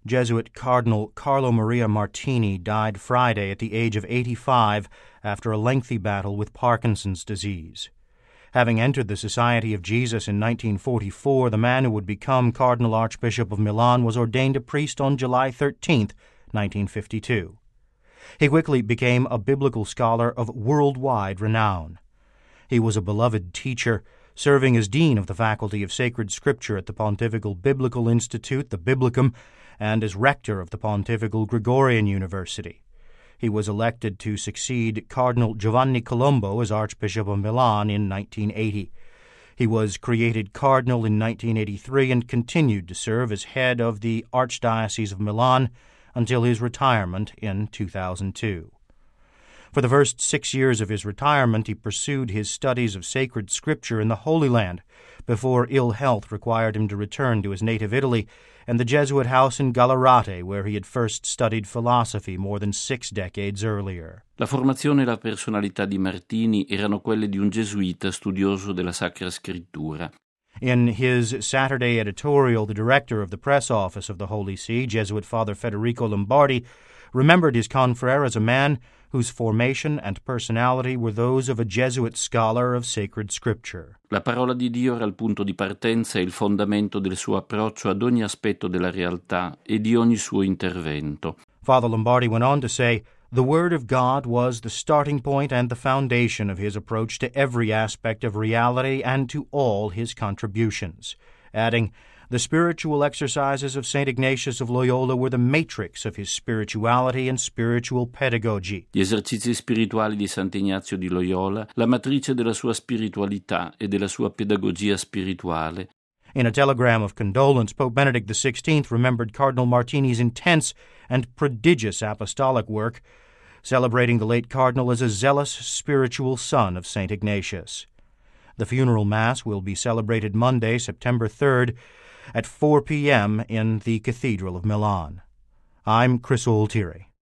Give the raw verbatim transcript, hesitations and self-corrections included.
Jesuit Cardinal Carlo Maria Martini died Friday at the age of eighty-five after a lengthy battle with Parkinson's disease. Having entered the Society of Jesus in nineteen forty-four, the man who would become Cardinal Archbishop of Milan was ordained a priest on July thirteenth, nineteen fifty-two. He quickly became a biblical scholar of worldwide renown. He was a beloved teacher, serving as dean of the Faculty of Sacred Scripture at the Pontifical Biblical Institute, the Biblicum, and as rector of the Pontifical Gregorian University. He was elected to succeed Cardinal Giovanni Colombo as Archbishop of Milan in nineteen eighty. He was created cardinal in nineteen eighty-three and continued to serve as head of the Archdiocese of Milan until his retirement in two thousand two. For the first six years of his retirement, he pursued his studies of sacred scripture in the Holy Land before ill health required him to return to his native Italy and the Jesuit house in Gallarate, where he had first studied philosophy more than six decades earlier. La formazione e la personalità di Martini erano quelle di un gesuita studioso della Sacra Scrittura. In his Saturday editorial, the director of the press office of the Holy See, Jesuit Father Federico Lombardi, remembered his confrere as a man whose formation and personality were those of a Jesuit scholar of sacred scripture. La parola di Dio era il punto di partenza e il fondamento del suo approccio ad ogni aspetto della realtà e di ogni suo intervento. Father Lombardi went on to say, "The Word of God was the starting point and the foundation of his approach to every aspect of reality and to all his contributions," adding, "The spiritual exercises of Saint Ignatius of Loyola were the matrix of his spirituality and spiritual pedagogy." Gli esercizi spirituali di Sant'Ignazio di Loyola, la matrice della sua spiritualità e della sua pedagogia spirituale. In a telegram of condolence, Pope Benedict the sixteenth remembered Cardinal Martini's intense and prodigious apostolic work, celebrating the late cardinal as a zealous spiritual son of Saint Ignatius. The funeral Mass will be celebrated Monday, September third, at four p.m. in the Cathedral of Milan. I'm Chris Altieri.